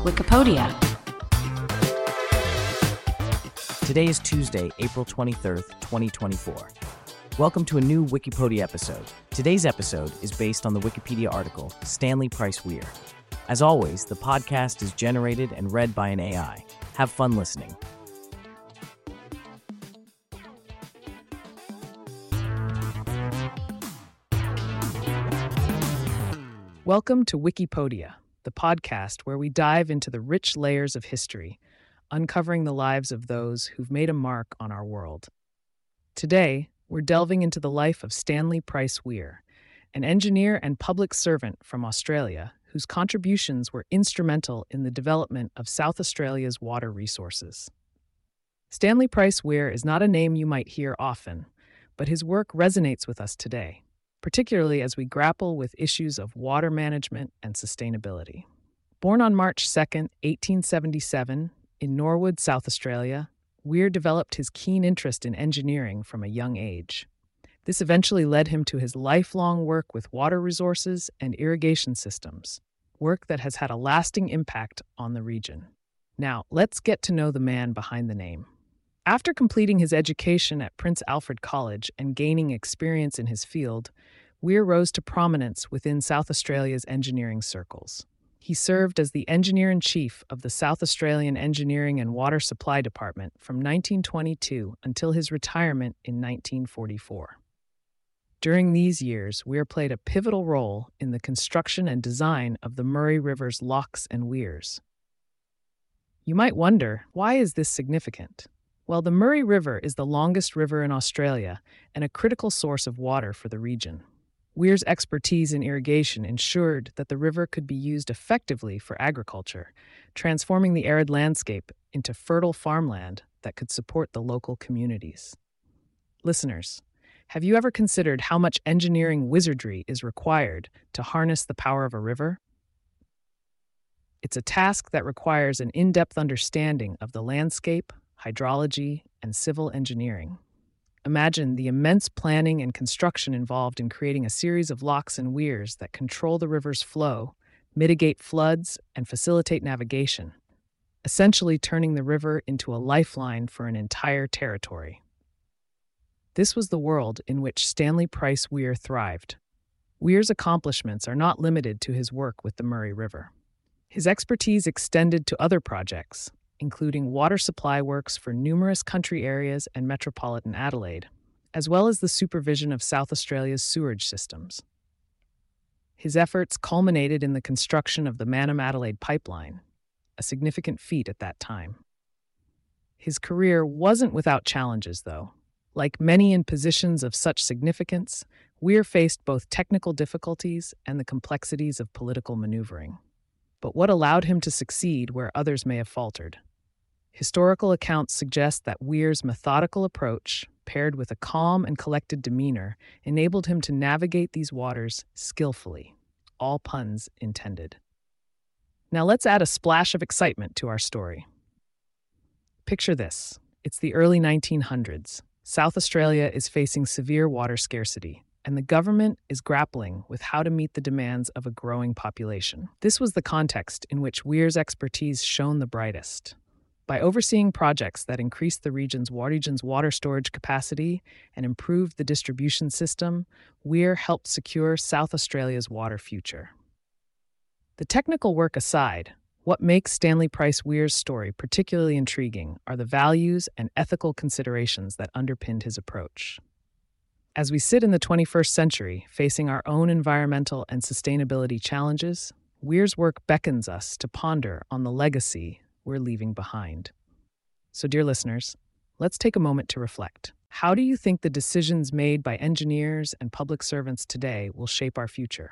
Wikipedia. Today is Tuesday, April 23rd, 2024. Welcome to a new Wikipedia episode. Today's episode is based on the Wikipedia article, Stanley Price Weir. As always, the podcast is generated and read by an AI. Have fun listening. Welcome to Wikipedia, the podcast where we dive into the rich layers of history, uncovering the lives of those who've made a mark on our world. Today, we're delving into the life of Stanley Price Weir, an engineer and public servant from Australia whose contributions were instrumental in the development of South Australia's water resources. Stanley Price Weir is not a name you might hear often, but his work resonates with us today, particularly as we grapple with issues of water management and sustainability. Born on March 2, 1877, in Norwood, South Australia, Weir developed his keen interest in engineering from a young age. This eventually led him to his lifelong work with water resources and irrigation systems, work that has had a lasting impact on the region. Now, let's get to know the man behind the name. After completing his education at Prince Alfred College and gaining experience in his field, Weir rose to prominence within South Australia's engineering circles. He served as the Engineer-in-Chief of the South Australian Engineering and Water Supply Department from 1922 until his retirement in 1944. During these years, Weir played a pivotal role in the construction and design of the Murray River's locks and weirs. You might wonder, why is this significant? Well, the Murray River is the longest river in Australia and a critical source of water for the region. Weir's expertise in irrigation ensured that the river could be used effectively for agriculture, transforming the arid landscape into fertile farmland that could support the local communities. Listeners, have you ever considered how much engineering wizardry is required to harness the power of a river? It's a task that requires an in-depth understanding of the landscape, hydrology, and civil engineering. Imagine the immense planning and construction involved in creating a series of locks and weirs that control the river's flow, mitigate floods, and facilitate navigation, essentially turning the river into a lifeline for an entire territory. This was the world in which Stanley Price Weir thrived. Weir's accomplishments are not limited to his work with the Murray River. His expertise extended to other projects, including water supply works for numerous country areas and metropolitan Adelaide, as well as the supervision of South Australia's sewerage systems. His efforts culminated in the construction of the Mannum-Adelaide pipeline, a significant feat at that time. His career wasn't without challenges, though. Like many in positions of such significance, Weir faced both technical difficulties and the complexities of political maneuvering. But what allowed him to succeed where others may have faltered? Historical accounts suggest that Weir's methodical approach, paired with a calm and collected demeanor, enabled him to navigate these waters skillfully, all puns intended. Now let's add a splash of excitement to our story. Picture this. It's the early 1900s. South Australia is facing severe water scarcity, and the government is grappling with how to meet the demands of a growing population. This was the context in which Weir's expertise shone the brightest. By overseeing projects that increased the region's water storage capacity and improved the distribution system, Weir helped secure South Australia's water future. The technical work aside, what makes Stanley Price Weir's story particularly intriguing are the values and ethical considerations that underpinned his approach. As we sit in the 21st century, facing our own environmental and sustainability challenges, Weir's work beckons us to ponder on the legacy we're leaving behind. So, dear listeners, let's take a moment to reflect. How do you think the decisions made by engineers and public servants today will shape our future?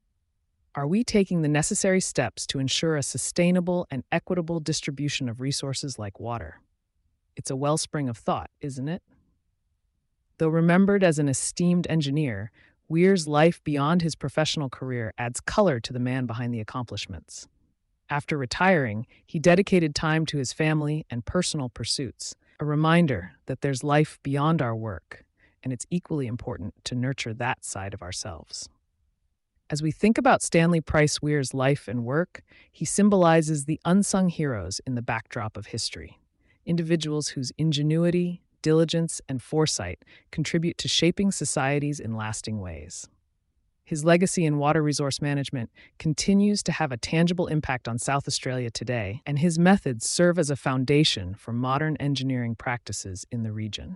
Are we taking the necessary steps to ensure a sustainable and equitable distribution of resources like water? It's a wellspring of thought, isn't it? Though remembered as an esteemed engineer, Weir's life beyond his professional career adds color to the man behind the accomplishments. After retiring, he dedicated time to his family and personal pursuits, a reminder that there's life beyond our work, and it's equally important to nurture that side of ourselves. As we think about Stanley Price Weir's life and work, he symbolizes the unsung heroes in the backdrop of history, individuals whose ingenuity, diligence, and foresight contribute to shaping societies in lasting ways. His legacy in water resource management continues to have a tangible impact on South Australia today, and his methods serve as a foundation for modern engineering practices in the region.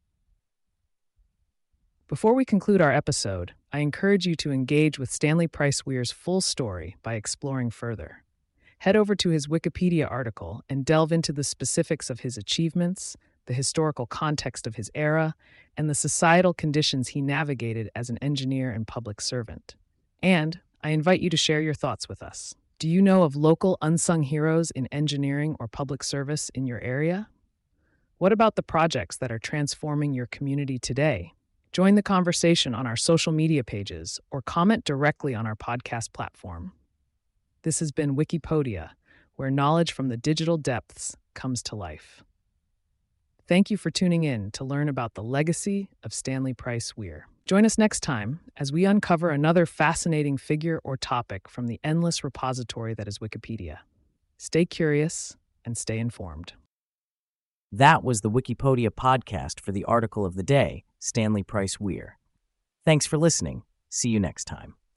Before we conclude our episode, I encourage you to engage with Stanley Price Weir's full story by exploring further. Head over to his Wikipedia article and delve into the specifics of his achievements, the historical context of his era, and the societal conditions he navigated as an engineer and public servant. And I invite you to share your thoughts with us. Do you know of local unsung heroes in engineering or public service in your area? What about the projects that are transforming your community today? Join the conversation on our social media pages or comment directly on our podcast platform. This has been Wikipodia, where knowledge from the digital depths comes to life. Thank you for tuning in to learn about the legacy of Stanley Price Weir. Join us next time as we uncover another fascinating figure or topic from the endless repository that is Wikipedia. Stay curious and stay informed. That was the Wikipedia podcast for the article of the day, Stanley Price Weir. Thanks for listening. See you next time.